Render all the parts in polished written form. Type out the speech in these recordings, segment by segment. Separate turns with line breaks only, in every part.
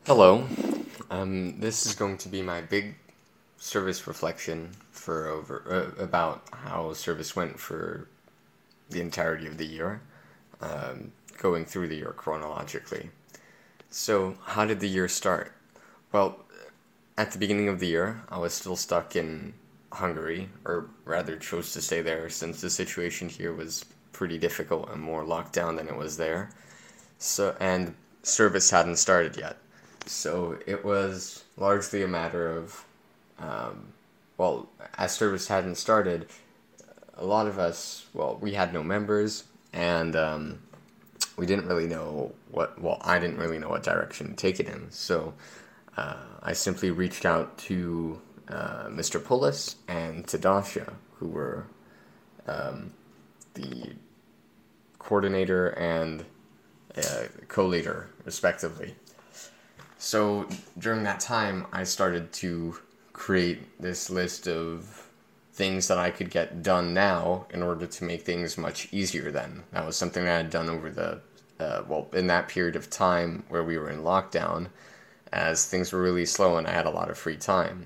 Hello. This is going to be my big service reflection for about how service went for the entirety of the year, going through the year chronologically. So, how did the year start? Well, at the beginning of the year, I was still stuck in Hungary, or rather chose to stay there since the situation here was pretty difficult and more locked down than it was there. And service hadn't started yet. So it was largely a matter of, um, well, as service hadn't started, a lot of us, well, we had no members, and we didn't really know I didn't really know what direction to take it in. So I simply reached out to Mr. Pullis and to Dasha, who were the coordinator and co-leader, respectively. So during that time, I started to create this list of things that I could get done now in order to make things much easier then. That was something that I had done over in that period of time where we were in lockdown, as things were really slow and I had a lot of free time.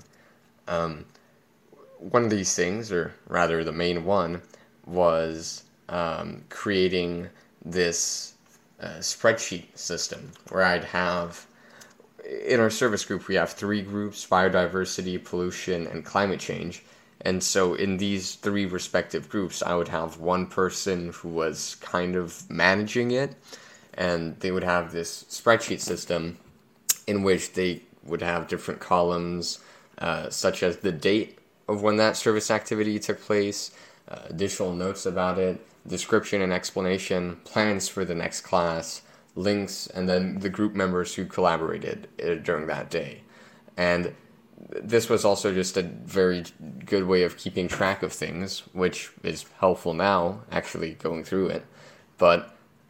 One of these things, or rather the main one, was creating this spreadsheet system where I'd have in our service group, we have three groups: biodiversity, pollution, and climate change. And so, in these three respective groups, I would have one person who was kind of managing it, and they would have this spreadsheet system in which they would have different columns, such as the date of when that service activity took place, additional notes about it, description and explanation, plans for the next class, links, and then the group members who collaborated during that day. And this was also just a very good way of keeping track of things, which is helpful now, actually going through it. But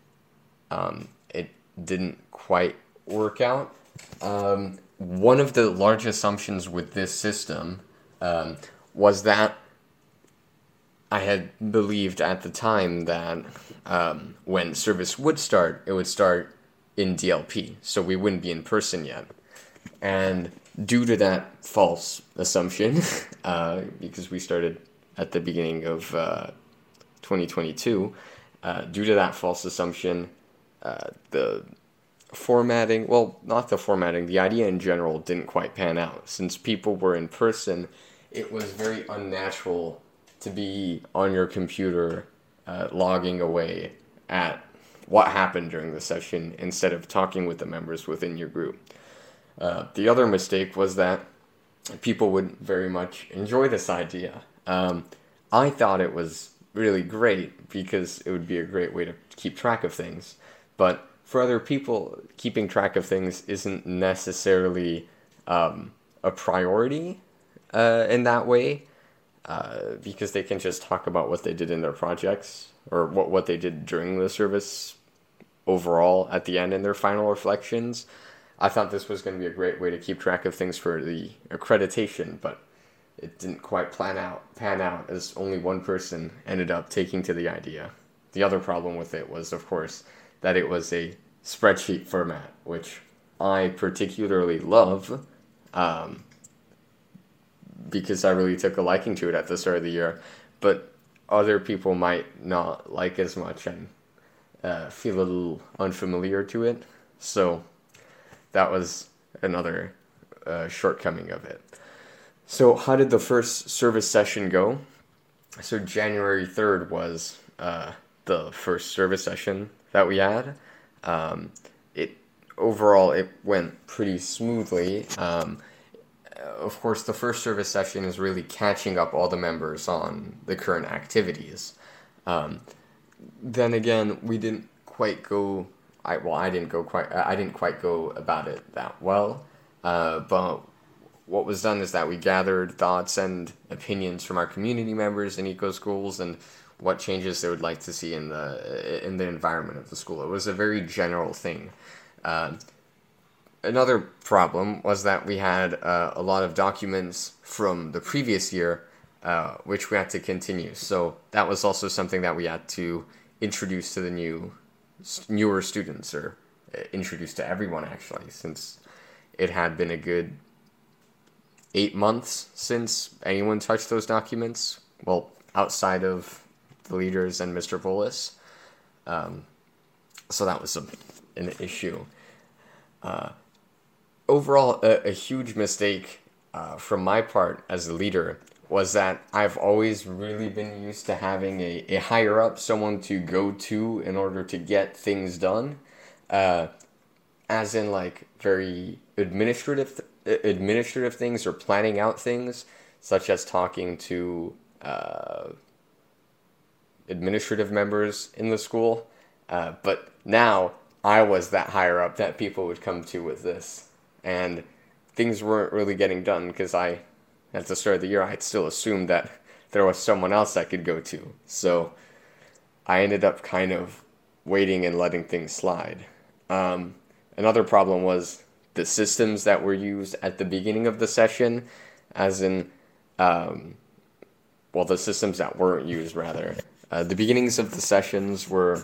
it didn't quite work out. One of the large assumptions with this system was that I had believed at the time that when service would start, it would start in DLP, so we wouldn't be in person yet. And due to that false assumption, because we started at the beginning of 2022, due to that false assumption, the formatting, well, not the formatting, the idea in general didn't quite pan out. Since people were in person, it was very unnatural to be on your computer logging away at what happened during the session instead of talking with the members within your group. The other mistake was that people would very much enjoy this idea. I thought it was really great because it would be a great way to keep track of things. But for other people, keeping track of things isn't necessarily a priority in that way. Because they can just talk about what they did in their projects or what they did during the service overall at the end in their final reflections. I thought this was going to be a great way to keep track of things for the accreditation, but it didn't quite pan out as only one person ended up taking to the idea. The other problem with it was, of course, that it was a spreadsheet format, which I particularly love. Because I really took a liking to it at the start of the year, but other people might not like as much and feel a little unfamiliar to it. So that was another shortcoming of it. So how did the first service session go? So January 3rd was the first service session that we had. It overall it went pretty smoothly. Of course, the first service session is really catching up all the members on the current activities. Then again, we didn't quite go. I didn't go quite. I didn't quite go about it that well. But what was done is that we gathered thoughts and opinions from our community members in eco schools and what changes they would like to see in the environment of the school. It was a very general thing. Another problem was that we had a lot of documents from the previous year, which we had to continue. So that was also something that we had to introduce to the newer students, or introduce to everyone actually, since it had been a good 8 months since anyone touched those documents. Well, outside of the leaders and Mr. Volis. So that was an issue. Overall, a huge mistake from my part as a leader was that I've always really been used to having a higher up, someone to go to in order to get things done, as in like very administrative things or planning out things, such as talking to administrative members in the school. But now I was that higher up that people would come to with this, and things weren't really getting done because at the start of the year, I had still assumed that there was someone else I could go to. So I ended up kind of waiting and letting things slide. Another problem was the systems that were used at the beginning of the session, as in, the systems that weren't used, rather. The beginnings of the sessions were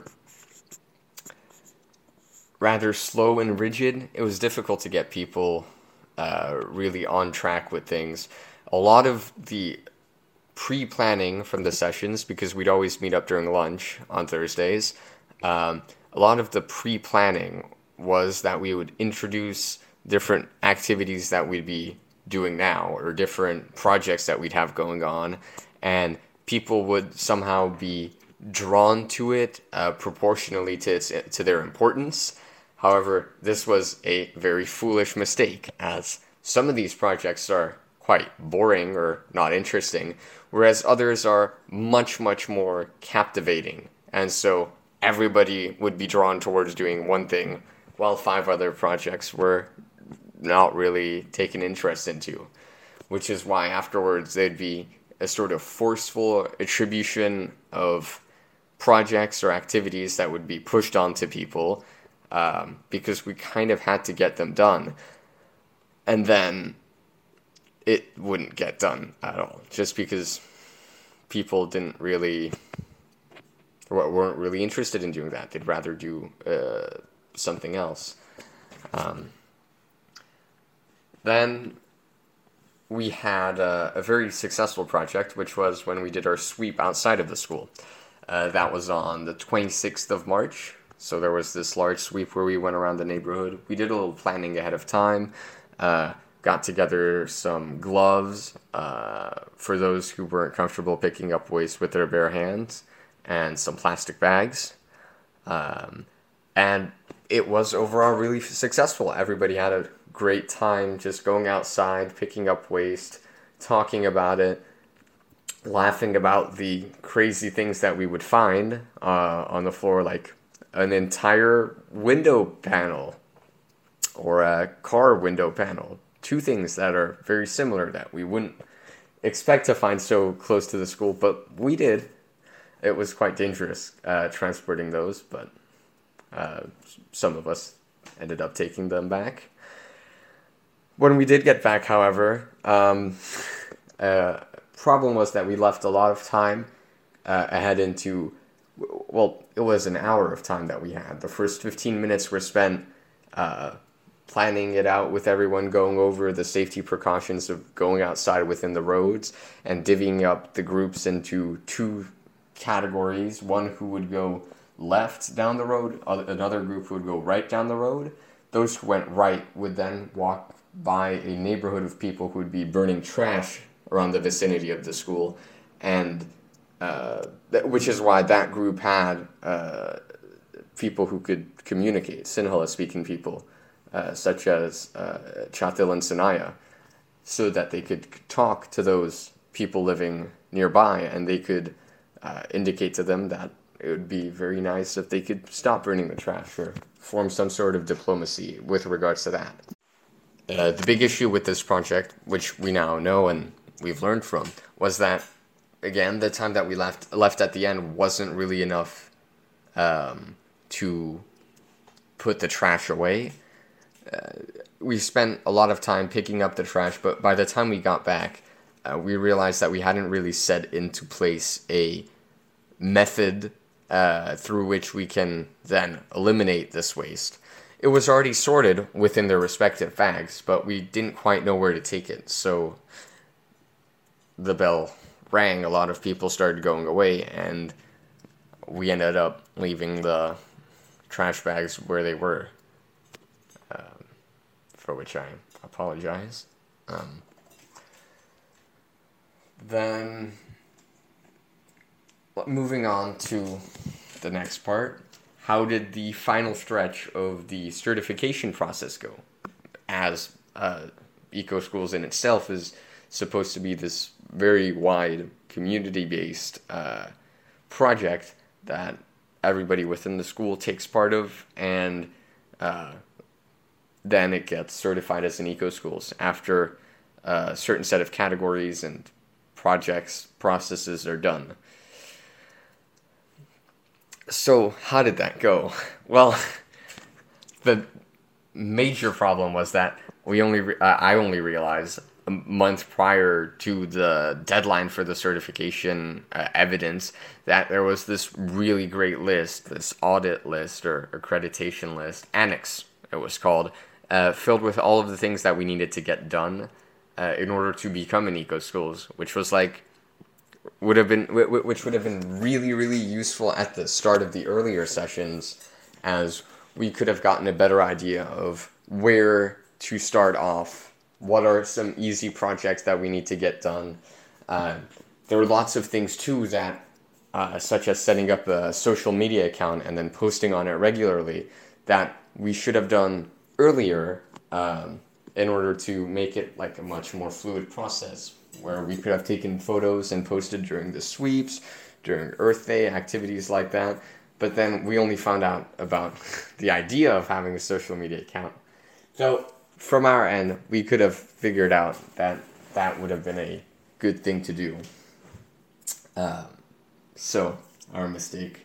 rather slow and rigid. It was difficult to get people really on track with things. A lot of the pre-planning from the sessions, because we'd always meet up during lunch on Thursdays, a lot of the pre-planning was that we would introduce different activities that we'd be doing now, or different projects that we'd have going on, and people would somehow be drawn to it proportionally to their importance. However, this was a very foolish mistake, as some of these projects are quite boring or not interesting, whereas others are much, much more captivating. And so everybody would be drawn towards doing one thing, while 5 other projects were not really taken interest into, which is why afterwards there'd be a sort of forceful attribution of projects or activities that would be pushed onto people, because we kind of had to get them done. And then it wouldn't get done at all, just because people weren't really interested in doing that. They'd rather do something else. Then we had a very successful project, which was when we did our sweep outside of the school. That was on the 26th of March. So there was this large sweep where we went around the neighborhood. We did a little planning ahead of time. Got together some gloves for those who weren't comfortable picking up waste with their bare hands, and some plastic bags. And it was overall really successful. Everybody had a great time just going outside, picking up waste, talking about it, laughing about the crazy things that we would find on the floor, like an entire window panel or a car window panel. 2 things that are very similar that we wouldn't expect to find so close to the school, but we did. It was quite dangerous transporting those, but some of us ended up taking them back. When we did get back, however, problem was that we left a lot of time ahead into, it was an hour of time that we had. The first 15 minutes were spent planning it out with everyone, going over the safety precautions of going outside within the roads, and divvying up the groups into 2 categories. One who would go left down the road, another group who would go right down the road. Those who went right would then walk by a neighborhood of people who would be burning trash around the vicinity of the school, and which is why that group had people who could communicate, Sinhala-speaking people, such as Chatil and Sanaya, so that they could talk to those people living nearby, and they could indicate to them that it would be very nice if they could stop burning the trash, or form some sort of diplomacy with regards to that. The big issue with this project, which we now know and we've learned from, was that, again, the time that we left at the end wasn't really enough to put the trash away. We spent a lot of time picking up the trash, but by the time we got back, we realized that we hadn't really set into place a method through which we can then eliminate this waste. it was already sorted within their respective bags, but we didn't quite know where to take it. So the bell rang, a lot of people started going away, and we ended up leaving the trash bags where they were, for which I apologize. Then, moving on to the next part, how did the final stretch of the certification process go? As EcoSchools in itself is supposed to be this very wide, community-based project that everybody within the school takes part of, and then it gets certified as an EcoSchools after a certain set of categories and processes are done. So how did that go? Well, the major problem was that I only realized a month prior to the deadline for the certification evidence that there was this really great list, this audit list or accreditation list, annex it was called, filled with all of the things that we needed to get done in order to become an EcoSchools, which was would have been really, really useful at the start of the earlier sessions, as we could have gotten a better idea of where to start off, what are some easy projects that we need to get done. There were lots of things too that, such as setting up a social media account and then posting on it regularly, that we should have done earlier in order to make it like a much more fluid process, where we could have taken photos and posted during the sweeps, during Earth Day, activities like that. But then we only found out about the idea of having a social media account. So from our end, we could have figured out that that would have been a good thing to do. So, our mistake.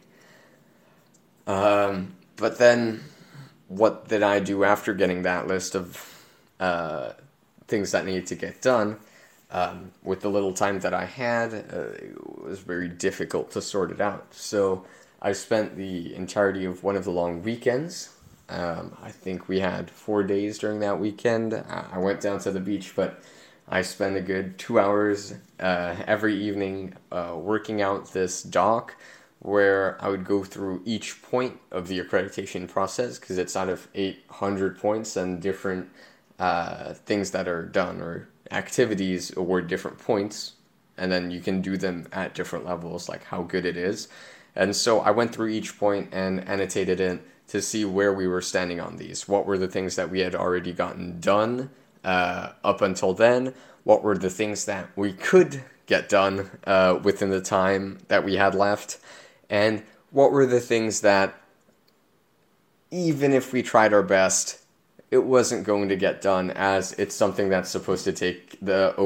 But then, what did I do after getting that list of things that needed to get done? With the little time that I had, it was very difficult to sort it out. So I spent the entirety of one of the long weekends. I think we had 4 days during that weekend. I went down to the beach, but I spent a good 2 hours every evening working out this doc, where I would go through each point of the accreditation process, because it's out of 800 points, and different things that are done or activities award different points, and then you can do them at different levels, like how good it is. And so I went through each point and annotated it to see where we were standing on these. What were the things that we had already gotten done up until then? What were the things that we could get done within the time that we had left? And what were the things that, even if we tried our best, it wasn't going to get done, as it's something that's supposed to take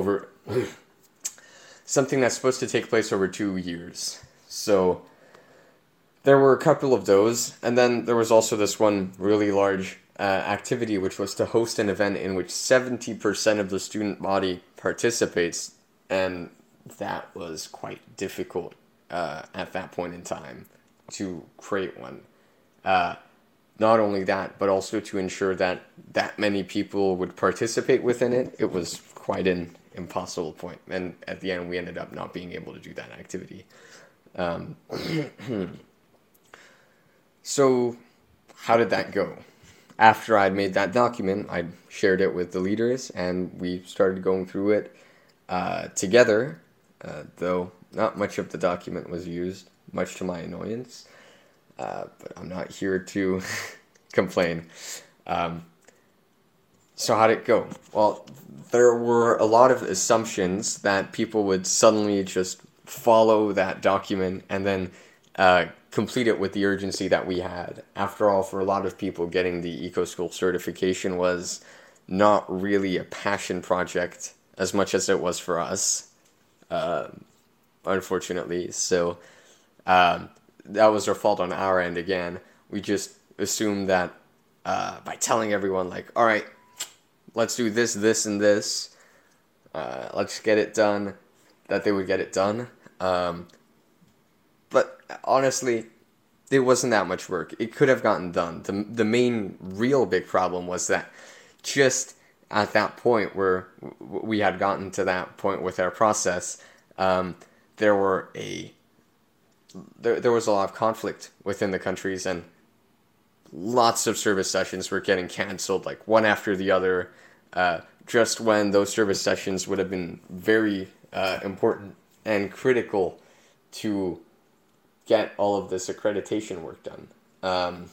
something that's supposed to take place over 2 years. So there were a couple of those, and then there was also this one really large activity, which was to host an event in which 70% of the student body participates, and that was quite difficult at that point in time to create one. Not only that, but also to ensure that that many people would participate within it. It was quite an impossible point, and at the end we ended up not being able to do that activity. So how did that go? After I'd made that document, I shared it with the leaders, and we started going through it together, though not much of the document was used, much to my annoyance. But I'm not here to complain. So how'd it go? Well, there were a lot of assumptions that people would suddenly just follow that document and then complete it with the urgency that we had. After all, for a lot of people, getting the EcoSchool certification was not really a passion project as much as it was for us, unfortunately. So that was our fault on our end again. We just assumed that by telling everyone, like, all right, let's do this, this, and this, let's get it done, that they would get it done. But honestly, it wasn't that much work. It could have gotten done. The main real big problem was that just at that point where we had gotten to that point with our process, there was a lot of conflict within the countries, and lots of service sessions were getting canceled, like one after the other, just when those service sessions would have been very important and critical to get all of this accreditation work done.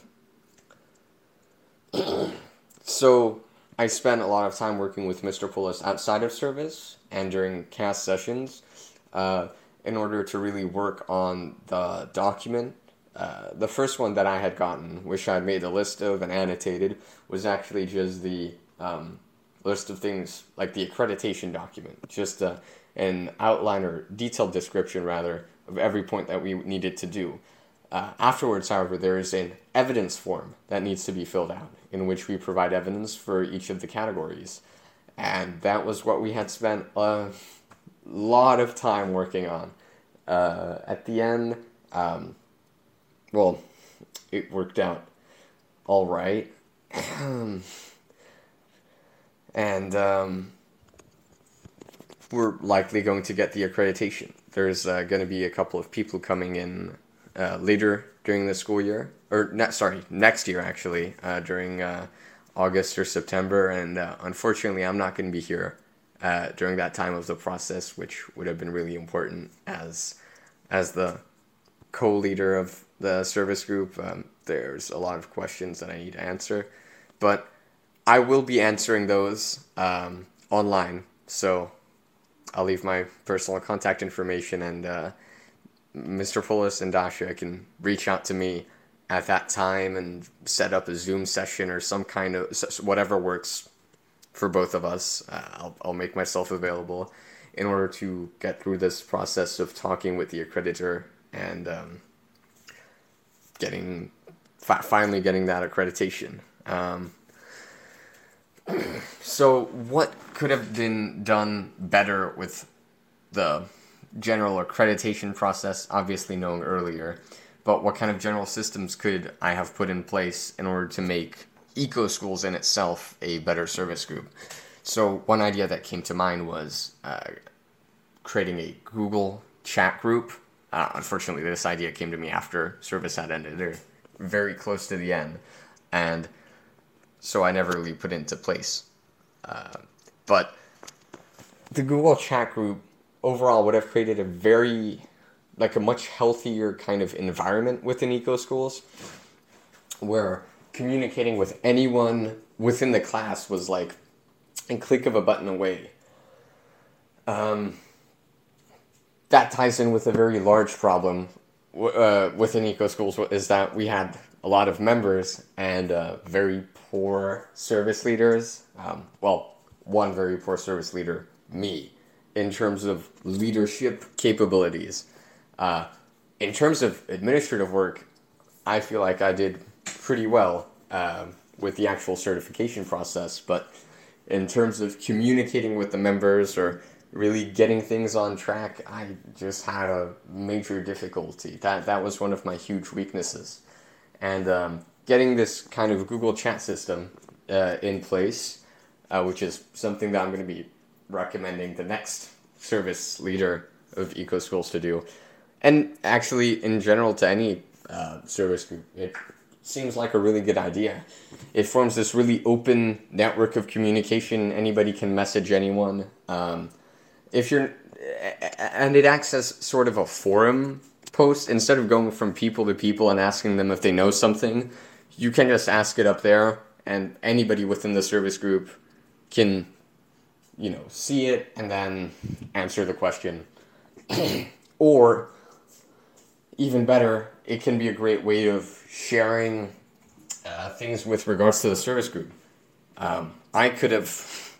So I spent a lot of time working with Mr. Poulos outside of service and during CAS sessions in order to really work on the document. The first one that I had gotten, which I made a list of and annotated, was actually just the list of things, like the accreditation document, just an outline or detailed description, rather, of every point that we needed to do. Afterwards, however, there is an evidence form that needs to be filled out, in which we provide evidence for each of the categories. And that was what we had spent a lot of time working on. At the end, well, it worked out all right. And we're likely going to get the accreditation. There's going to be a couple of people coming in later during the school year, or next year actually, during August or September, and unfortunately I'm not going to be here during that time of the process, which would have been really important as the co-leader of the service group. There's a lot of questions that I need to answer, but I will be answering those online, so I'll leave my personal contact information, and Mr. Poulos and Dasha can reach out to me at that time and set up a Zoom session or some kind of whatever works for both of us. I'll make myself available in order to get through this process of talking with the accreditor and finally getting that accreditation. So what could have been done better with the general accreditation process? Obviously known earlier, but what kind of general systems could I have put in place in order to make EcoSchools in itself a better service group? So one idea that came to mind was creating a Google chat group. Unfortunately, this idea came to me after service had ended. They're very close to the end, and so I never really put it into place. But the Google chat group overall would have created a much healthier kind of environment within EcoSchools, where communicating with anyone within the class was like a click of a button away. That ties in with a very large problem within EcoSchools, is that we had a lot of members and very poor service leaders. One very poor service leader, me, in terms of leadership capabilities. In terms of administrative work, I feel like I did pretty well with the actual certification process, but in terms of communicating with the members or really getting things on track, I just had a major difficulty. That was one of my huge weaknesses. And getting this kind of Google chat system in place, which is something that I'm going to be recommending the next service leader of EcoSchools to do. And actually, in general, to any service group, it seems like a really good idea. It forms this really open network of communication. Anybody can message anyone. And it acts as sort of a forum post. Instead of going from people to people and asking them if they know something, you can just ask it up there, and anybody within the service group can, see it and then answer the question. Or, even better, it can be a great way of sharing things with regards to the service group. I could have,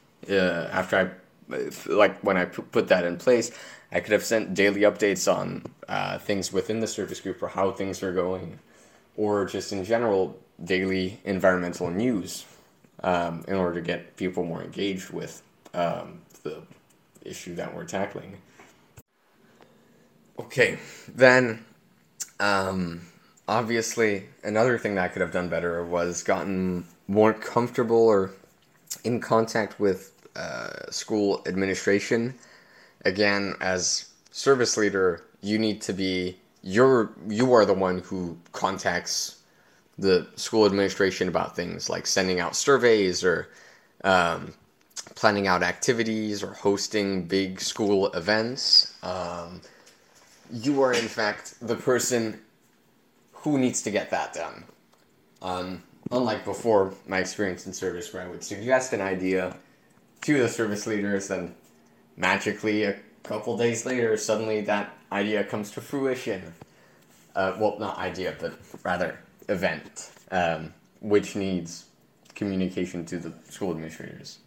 when I put that in place, I could have sent daily updates on things within the service group or how things are going, or just in general, daily environmental news in order to get people more engaged with the issue that we're tackling. Okay, then obviously, another thing that I could have done better was gotten more comfortable or in contact with school administration. Again, as service leader, you need to be you are the one who contacts the school administration about things like sending out surveys or planning out activities or hosting big school events. You are in fact the person who needs to get that done. Unlike before my experience in service, where I would suggest an idea to the service leaders, and magically a couple days later, suddenly that idea comes to fruition. Well, not idea, but rather event, which needs communication to the school administrators.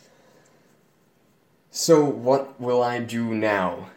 So what will I do now?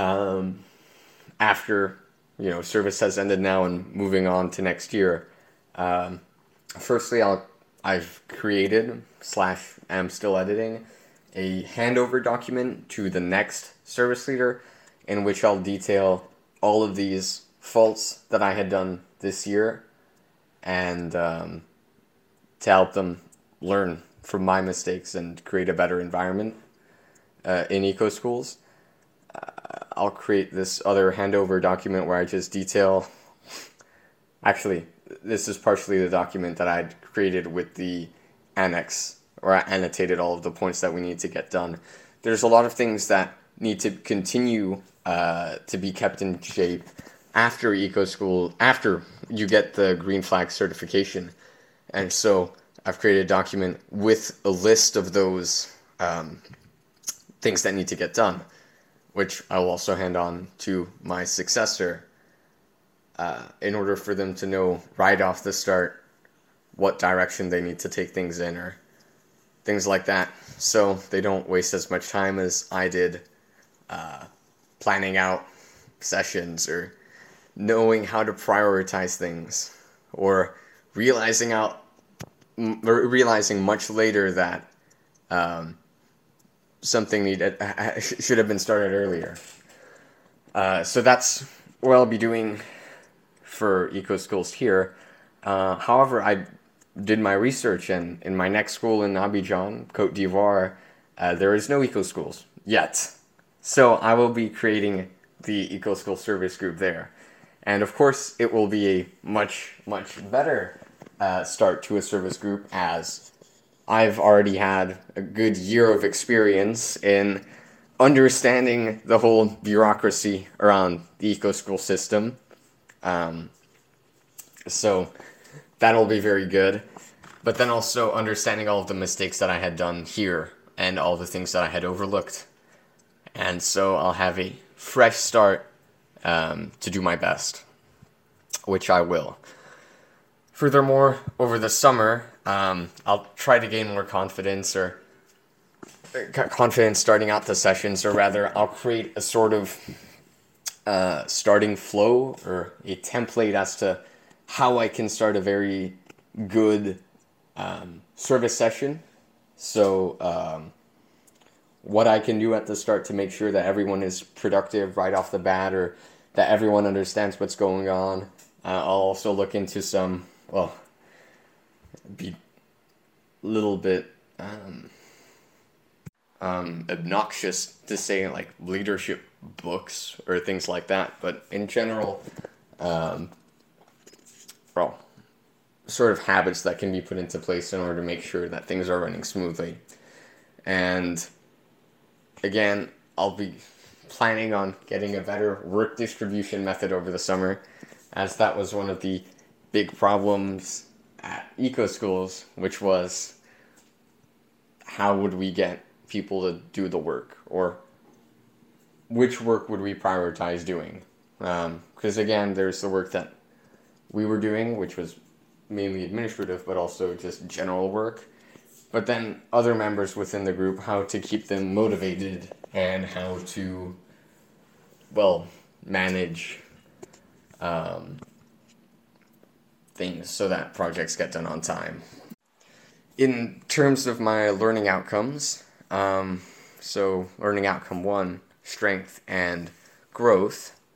After, service has ended now and moving on to next year. Firstly, I've created / am still editing a handover document to the next service leader in which I'll detail all of these faults that I had done this year and to help them learn from my mistakes and create a better environment in eco schools. I'll create this other handover document where I just detail. Actually, this is partially the document that I'd created with the annex, or I annotated all of the points that we need to get done. There's a lot of things that need to continue to be kept in shape after eco school, after you get the green flag certification. And so I've created a document with a list of those things that need to get done, which I will also hand on to my successor in order for them to know right off the start what direction they need to take things in or things like that, so they don't waste as much time as I did planning out sessions or knowing how to prioritize things, or realizing much later that something should have been started earlier. So that's what I'll be doing for eco schools here. However, I did my research, and in my next school in Abidjan, Côte d'Ivoire, there is no eco schools yet. So I will be creating the eco school service group there. And of course, it will be a much, much better start to a service group, as I've already had a good year of experience in understanding the whole bureaucracy around the eco school system. So that'll be very good. But then also understanding all of the mistakes that I had done here and all the things that I had overlooked. And so I'll have a fresh start to do my best, which I will. Furthermore, over the summer, I'll try to gain more confidence starting out the sessions, or rather, I'll create a sort of starting flow or a template as to how I can start a very good service session. So what I can do at the start to make sure that everyone is productive right off the bat, or that everyone understands what's going on. I'll also look into some, be a little bit obnoxious to say like leadership books or things like that, but in general, sort of habits that can be put into place in order to make sure that things are running smoothly. And again, I'll be planning on getting a better work distribution method over the summer, as that was one of the big problems at eco schools, which was how would we get people to do the work, or which work would we prioritize doing? Because again, there's the work that we were doing, which was mainly administrative, but also just general work. But then other members within the group, how to keep them motivated and how to, manage things so that projects get done on time. In terms of my learning outcomes, so learning outcome 1, strength and growth,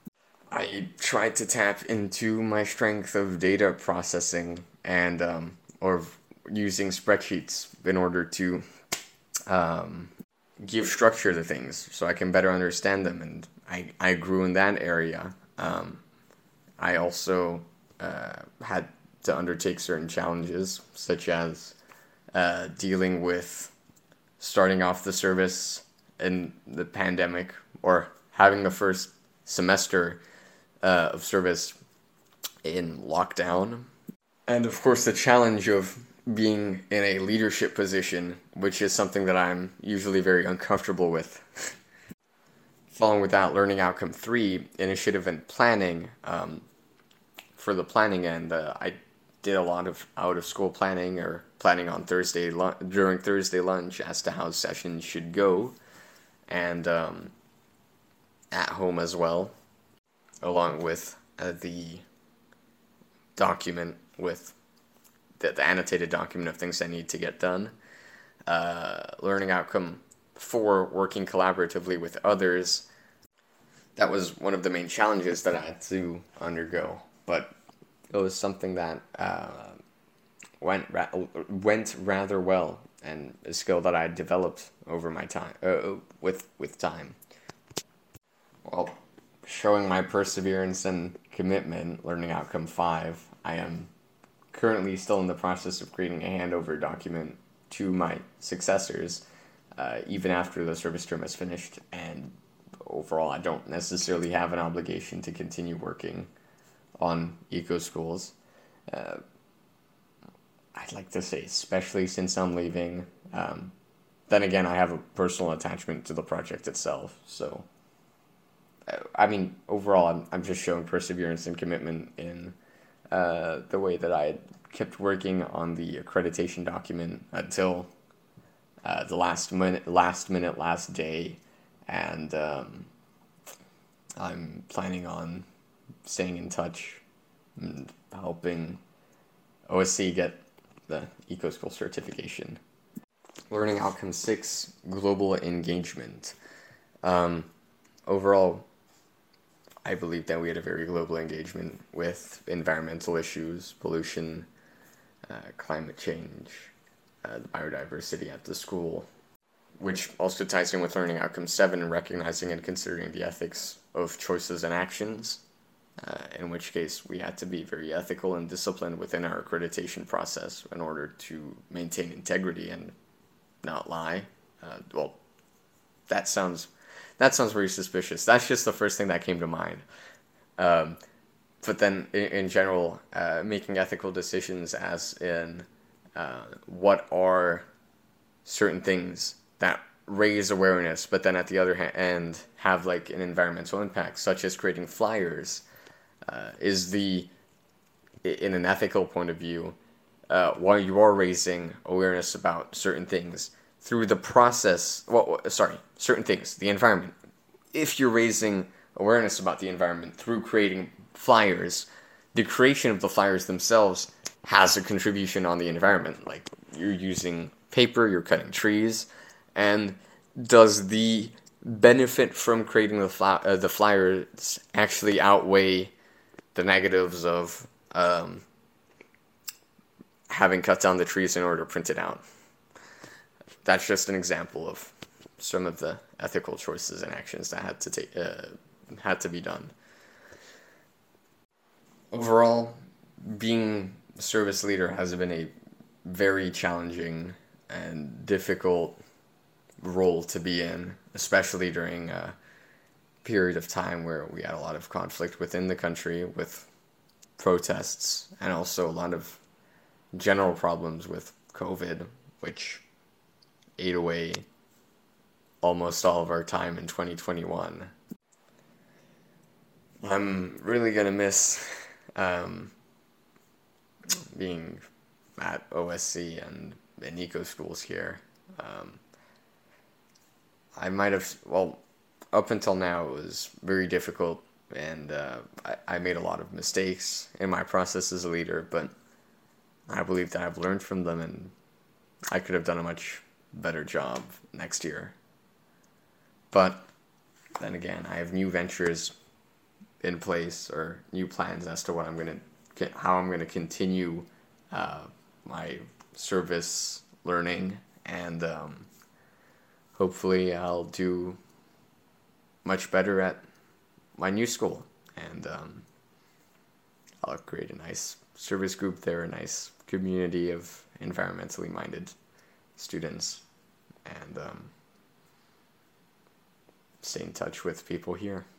I tried to tap into my strength of data processing and or using spreadsheets in order to um, give structure to things so I can better understand them, and I grew in that area. I also had to undertake certain challenges, such as dealing with starting off the service in the pandemic, or having the first semester of service in lockdown. And of course, the challenge of being in a leadership position, which is something that I'm usually very uncomfortable with. Following with that, learning outcome 3, initiative and planning. For the planning end, I did a lot of out of school planning, or planning on during Thursday lunch as to how sessions should go, and at home as well, along with the document with the annotated document of things I need to get done. Learning outcome 4, working collaboratively with others. That was one of the main challenges that I had to undergo, but it was something that went rather well, and a skill that I developed over my time with time. Well, showing my perseverance and commitment, learning outcome 5, I am currently still in the process of creating a handover document to my successors, even after the service term is finished. And overall, I don't necessarily have an obligation to continue working on eco schools. I'd like to say, especially since I'm leaving. Then again, I have a personal attachment to the project itself, so. I mean, overall, I'm just showing perseverance and commitment in the way that I had kept working on the accreditation document until the last day, and I'm planning on staying in touch and helping OSC get the EcoSchool certification. Learning outcome 6, global engagement. Overall, I believe that we had a very global engagement with environmental issues, pollution, climate change, biodiversity at the school, which also ties in with learning outcome 7, recognizing and considering the ethics of choices and actions, in which case we had to be very ethical and disciplined within our accreditation process in order to maintain integrity and not lie. Well, that sounds very suspicious. That's just the first thing that came to mind. But then, in general, making ethical decisions, as in what are certain things that raise awareness, but then at the other hand have like an environmental impact, such as creating flyers, in an ethical point of view, while you are raising awareness about certain things through the process, certain things, the environment. If you're raising awareness about the environment through creating flyers, the creation of the flyers themselves has a contribution on the environment. Like, you're using paper, you're cutting trees, and does the benefit from creating the flyers actually outweigh the negatives of having cut down the trees in order to print it out? That's just an example of some of the ethical choices and actions that had to be done. Overall, being a service leader has been a very challenging and difficult role to be in, especially during a period of time where we had a lot of conflict within the country with protests, and also a lot of general problems with COVID, which ate away almost all of our time in 2021. I'm really gonna miss being at OSC and in eco schools here. I might have, up until now it was very difficult, and I made a lot of mistakes in my process as a leader, but I believe that I've learned from them, and I could have done a much better job next year. But then again, I have new ventures in place or new plans as to what how I'm gonna continue my service learning, and hopefully I'll do much better at my new school, and I'll create a nice service group there, a nice community of environmentally minded students, and stay in touch with people here.